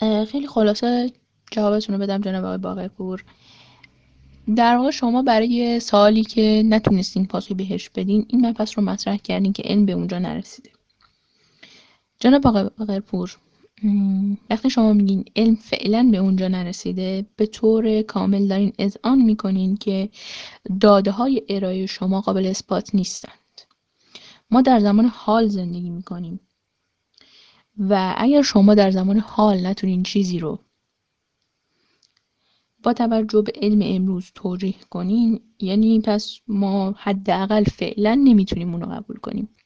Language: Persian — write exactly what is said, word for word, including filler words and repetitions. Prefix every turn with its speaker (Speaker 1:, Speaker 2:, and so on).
Speaker 1: خیلی خلاصه جوابتون رو بدم جناب آقای باقرپور. در واقع شما برای سوالی که نتونستین پاسخی بهش بدین این مبحث رو مطرح کردین که علم به اونجا نرسیده. جناب آقای باقرپور، م، وقتی شما میگین علم فعلا به اونجا نرسیده، به طور کامل دارین اذعان میکنین که داده های ارائه شما قابل اثبات نیستند. ما در زمان حال زندگی میکنیم و اگر شما در زمان حال نتونین چیزی رو با توجه به علم امروز توجیه کنین، یعنی پس ما حداقل فعلا نمیتونیم اونو قبول کنیم.